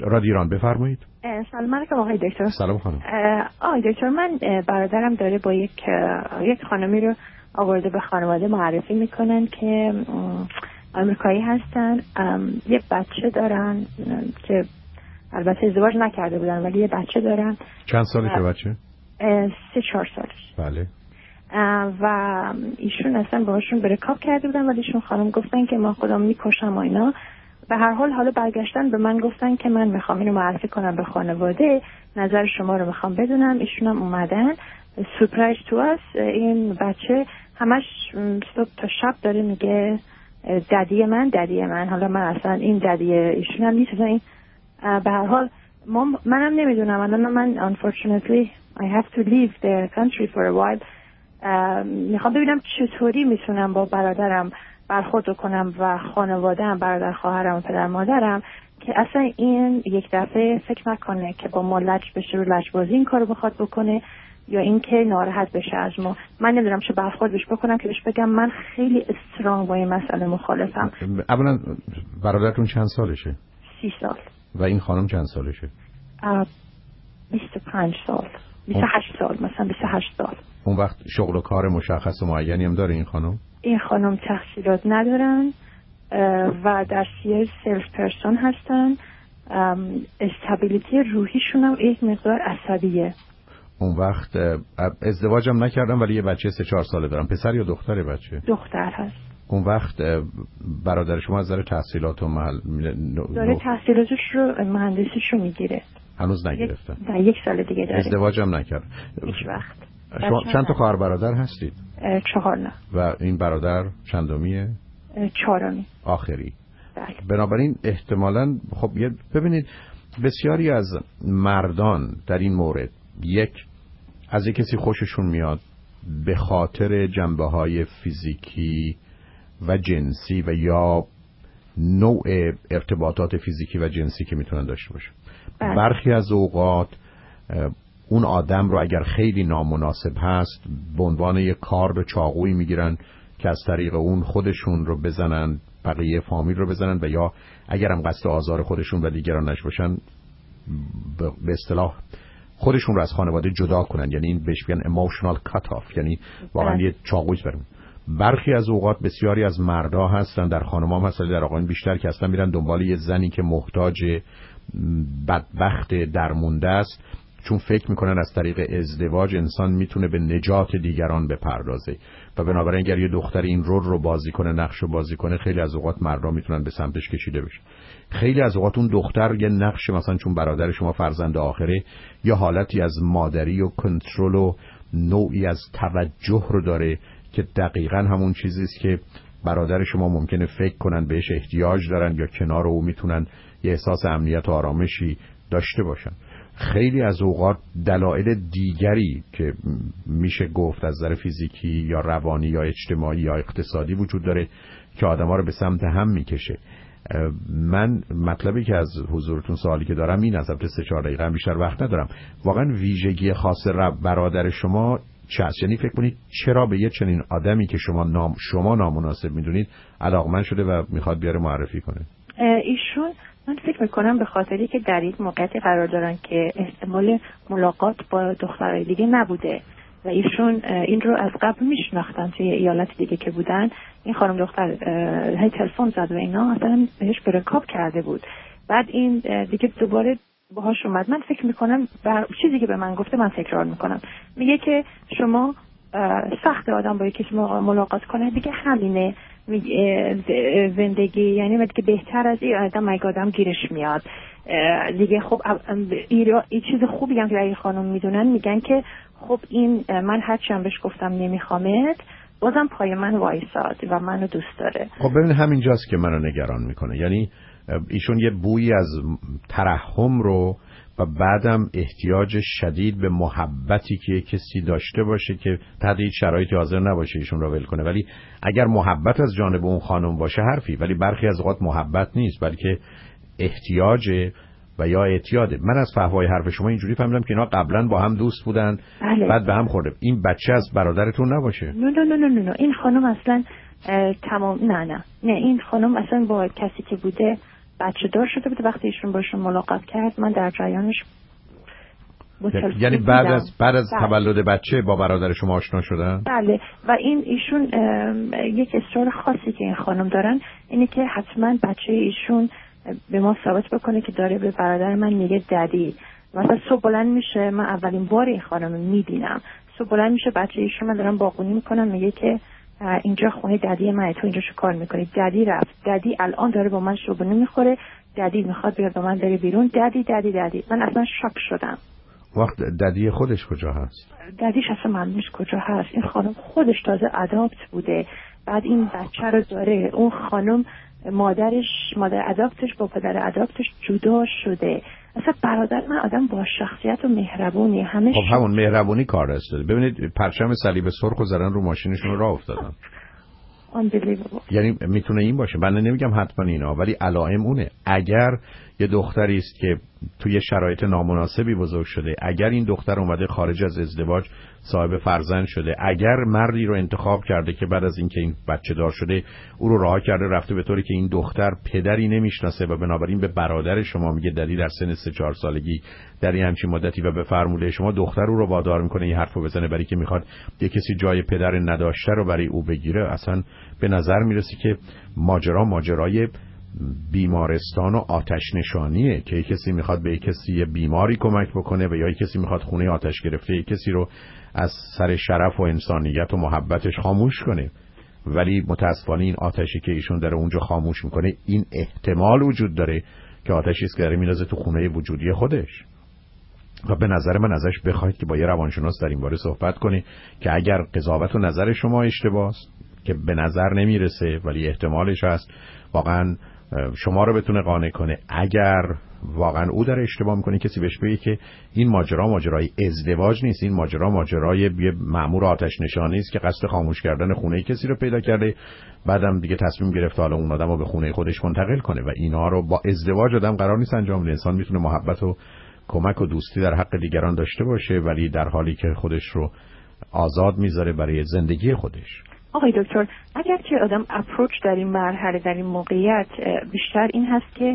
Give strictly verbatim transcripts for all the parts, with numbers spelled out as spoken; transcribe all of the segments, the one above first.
رادیو ایران، بفرمایید. سلام علیکم آقای دکتر. سلام خانم. آقای دکتر، من برادرم داره با یک یک خانمی رو آورده به خانواده معرفی میکنن که آمریکایی هستن، یه بچه دارن که البته ازدواج نکرده بودن ولی یه بچه دارن. چند سالشه بچه؟ سه چهار سالش. بله. و ایشون اصلا باهاشون برکاب کرده بودن ولی ایشون خانم گفتن که ما خودم میکشم و اینا. به هر حال حالا برگشتن به من گفتن که من میخوام اینو معرفی کنم به خانواده، نظر شما رو میخوام بدونم. ایشون هم اومدن. سورپرایز تو اس، این بچه همش صبح تا شب داره میگه ددی من ددی من. حالا من اصلا این ددی ایشون هم نیست. این به هر حال ما منم نمیدونم. الان من unfortunately I have to leave the country for a while. میخوام ببینم چطوری میتونم با برادرم برخورد کنم و خانواده‌ام، برادر خواهرم و پدر مادرم، که اصلا این یک دفعه فکر نکنه که با ما لج بشه و لجبازی این کارو بخواد بکنه یا اینکه ناراحت بشه از ما. من نمیدونم چه برخورد بهش بکنم که بهش بگم من خیلی استرانگ با این مسئله مخالفم. اولا برادرتون چند سالشه؟ سی سال. و این خانم چند سالشه؟ بیست و پنج سال. بیست و هشت سال مثلا. بیست و هشت سال. اون وقت شغل و کار مشخص و معینی هم داره این خانم؟ این خانم تحصیلات ندارن و در سیل سلف پرسون هستن. استابیلیتی روحیشون هم یک مقدار عصبیه. اون وقت ازدواج هم نکردن ولی یه بچه سه چهار ساله دارن. پسر یا دختره بچه؟ دختر هست. اون وقت برادر شما از نظر تحصیلات و محل داره تحصیلاتش رو مهندسیش رو میگیره. هنوز نگرفتن؟ نه، یک سال دیگه داره. ازدواج هم نکرد هیچ وقت. شما چند تا خواهر برادر هستید؟ چهار. نه. و این برادر چندمیه؟ چهارمی. آخری. بله. بنابراین احتمالاً خب ببینید بسیاری از مردان در این مورد، یک، از یک کسی خوششون میاد به خاطر جنبه‌های فیزیکی و جنسی و یا نوع ارتباطات فیزیکی و جنسی که میتونن داشته باشن. بله. برخی از اوقات اون آدم رو اگر خیلی نامناسب هست به عنوان یک کار به چاقویی میگیرن که از طریق اون خودشون رو بزنن، بقیه فامیل رو بزنن و یا اگر هم قصد آزار خودشون و دیگران نش باشن به اصطلاح خودشون رو از خانواده جدا کنن. یعنی این بهش میگن emotional cut off، یعنی واقعا یه چاقویی برن. برخی از اوقات بسیاری از مردا هستن، در خانم‌ها هم هستن، در آقایون بیشتر، که اصلا میرن دنبال یه زنی که محتاج بدبخت درمونده است، چون فکر میکنن از طریق ازدواج انسان میتونه به نجات دیگران بپردازه و بنابراین اگر یه دختر این رول رو بازی کنه، نقش رو بازی کنه، خیلی از اوقات مردا میتونن به سمتش کشیده بشن. خیلی از اوقات اون دختر یه نقش، مثلا چون برادر شما فرزند آخره، یا حالتی از مادری و کنترل و نوعی از توجه رو داره که دقیقاً همون چیزی است که برادر شما ممکنه فکر کنن بهش احتیاج دارن یا کنار او میتونن یه احساس امنیت و آرامشی داشته باشن. خیلی از اوقات دلایل دیگری که میشه گفت از نظر فیزیکی یا روانی یا اجتماعی یا اقتصادی وجود داره که آدما رو به سمت هم میکشه. من مطلبی که از حضورتون سوالی که دارم این، از البته سه چهار دقیقه هم بیشتر وقت ندارم، واقعا ویژگی خاص برادر شما چه است؟ یعنی فکر کنید چرا به یه چنین آدمی که شما نام شما نامناسب میدونید علاقمند شده و میخواد بیاره معرفی کنه؟ ایشون من فکر میکنم به خاطری که در یک موقعیتی قرار دارن که احتمال ملاقات با دخترای دیگه نبوده و ایشون این رو از قبل میشناختن توی ایالت دیگه که بودن. این خانم دختر هی تلفن زد و اینا اصلا بهش برکاب کرده بود. بعد این دیگه دوباره باهاش اومد. من فکر میکنم بر چیزی که به من گفته، من تکرار میکنم، میگه که شما سخت آدم با یکی ملاقات کنه دیگه همینه زندگی، یعنی وقتی که بهتر از این آدم مگه آدم گیرش میاد دیگه. خب این چیز خوبی هم که این خانم میدونن، میگن که خب این من هرچی هم بهش گفتم نمیخوامت، بازم پای من وایساد و منو دوست داره. خب ببین همینجاست که منو نگران میکنه. یعنی ایشون یه بویی از ترحم رو و بعدم احتیاج شدید به محبتی که کسی داشته باشه که تحت هیچ شرایطی حاضر نباشه ایشون رو ول کنه. ولی اگر محبت از جانب اون خانم باشه حرفی، ولی برخی از اوقات محبت نیست بلکه احتیاج و یا اعتیاده. من از فحوای حرف شما اینجوری فهمیدم که اینا قبلا با هم دوست بودن. بله. بعد به هم خورده. این بچه از برادرتون نباشه؟ نه نه نه نه نه این خانم اصلا تمام نه نه نه این خانم اصلا با کسی که بوده بچه دار شده بود. وقتی ایشون باشون ملاقات کرد من در جریانش یعنی بعد از بعد از تولد بچه با برادر شما آشنا شدن؟ بله. و این ایشون یک اصرار خاصی که این خانم دارن اینه که حتما بچه ایشون به ما ثابت بکنه که داره به برادر من میگه ددی. مثلا صبح بلند میشه، من اولین بار این خانم میبینم، صبح بلند میشه بچه ایشون من دارم باقونی میکنم میگه که اینجا خونه ددی منه، تو اینجا چه کار میکنی؟ ددی رفت، ددی الان داره با من صبحونه میخوره، ددی میخواد بیاد با من بره بیرون، ددی ددی ددی. من اصلا شاک شدم. وقت ددی خودش کجا هست؟ ددیش اصلا معلوم نیست کجا هست. این خانم خودش تازه اداپت بوده، بعد این بچه رو داره. اون خانم مادرش، مادر اداپتش با پدر اداپتش جدا شده. اصلا برادر من آدم با شخصیت و مهربونی، همه خب همون مهربونی کار داره. ببینید پرچم صلیب سرخ و زدن رو ماشینشون راه افتادن. یعنی میتونه این باشه، من نمیگم حتما اینا، ولی علائم اونه. اگر یه دختری است که توی شرایط نامناسبی بزرگ شده، اگر این دختر اومده خارج از ازدواج صاحب فرزند شده، اگر مردی رو انتخاب کرده که بعد از اینکه این بچه دار شده او رو رها کرده رفته، به طوری که این دختر پدری نمیشناسه و بنابراین به برادر شما میگه دلیل در سن سه چهار سالگی در این همچین مدتی و به فرموده شما دختر او رو وادار میکنه این حرفو بزنه برای که میخواد یه کسی جای پدر نداشته رو برای او بگیره، اصلا به نظر میرسه که ماجرا ماجرای بیمارستان و آتش نشانیه که یک کسی میخواد به یک کسی یه بیماری کمک بکنه و یا یک کسی میخواد خونه آتش گرفته یک کسی رو از سر شرف و انسانیت و محبتش خاموش کنه. ولی متاسفانه این آتشی که ایشون داره اونجا خاموش میکنه، این احتمال وجود داره که آتشی است که داره میندازه تو خونه وجودی خودش. و به نظر من ازش بخواید که با یه روانشناس در این باره صحبت کنه که اگر قضاوت و نظر شما اشتباهه که به نظر نمیرسه ولی احتمالش هست، واقعا شما رو بتونه قانع کنه. اگر واقعا او داره اشتباه میکنه کسی بهش بگه که این ماجرا ماجرای ازدواج نیست، این ماجرا ماجرای یه مأمور آتش نشانی است که قصد خاموش کردن خونه کسی رو پیدا کرده، بعدم دیگه تصمیم گرفت حالا اون آدمو به خونه خودش منتقل کنه. و اینا رو با ازدواج آدم قرار نیست انجام بده. انسان میتونه محبت و کمک و دوستی در حق دیگران داشته باشه ولی در حالی که خودش رو آزاد میذاره برای زندگی خودش. آقای دکتر، اگر که آدم اپروچ در این مرحله در این موقعیت بیشتر این هست که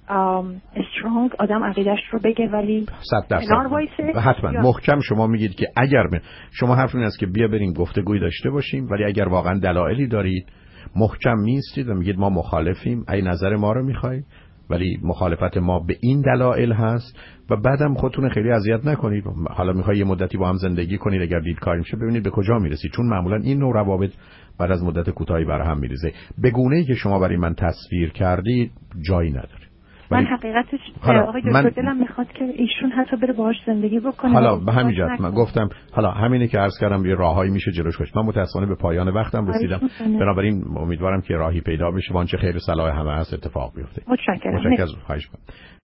استرونگ آدم عقیدش رو بگه ولی کنار وایسه، حتما محکم شما میگید که اگر من شما حرف این است که بیا بریم گفتگوی داشته باشیم، ولی اگر واقعا دلایلی دارید محکم میستید و میگید ما مخالفیم، ای نظر ما رو میخواید ولی مخالفت ما به این دلایل هست و بعدم خودتون خیلی اذیت نکنید. حالا میخوای یه مدتی با هم زندگی کنید، اگر دید کاری میشه ببینید به کجا میرسید، چون معمولا این نوع روابط بعد از مدت کوتاهی بر هم میریزه. به گونه‌ای که شما برای من تصویر کردید جایی نداره. من حقیقتش آقای دکتر دلم میخواد که ایشون حتی بره باهاش زندگی بکنه. حالا به همین جهت من گفتم حالا همینه که عرض کردم یه راههایی میشه جلوش گذاشت. من متأسفانه به پایان وقتم رسیدم، بنابراین امیدوارم که راهی پیدا بشه وانچه خیر صلاح همه هست اتفاق بیفته. متشکرم. متشکرم.